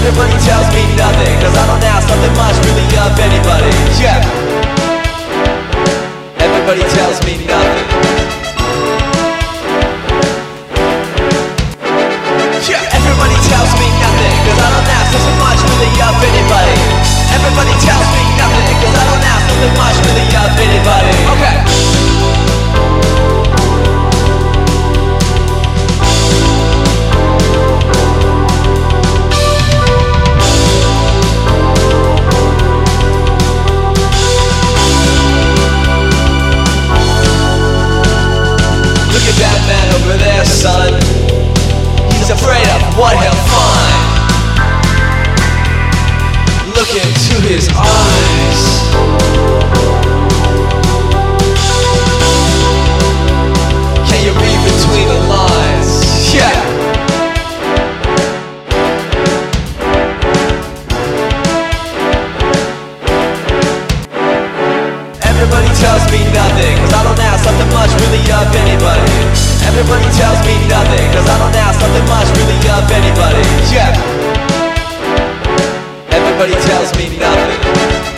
Everybody tells me nothing, cause I don't ask something much really of anybody. Yeah. Everybody tells me nothing. Yeah. Everybody tells me nothing, cause I don't ask something much really of anybody. Everybody tells me nothing, cause I don't ask something much really of anybody. Okay. Over there, son, he's afraid of what he'll find. Look into his eyes. Can you read between the lines? Yeah. Everybody tells me nothing, cause I don't ask something much really of anybody. Everybody tells me nothing, cause I don't ask something much really of anybody. Yeah. Everybody tells me nothing.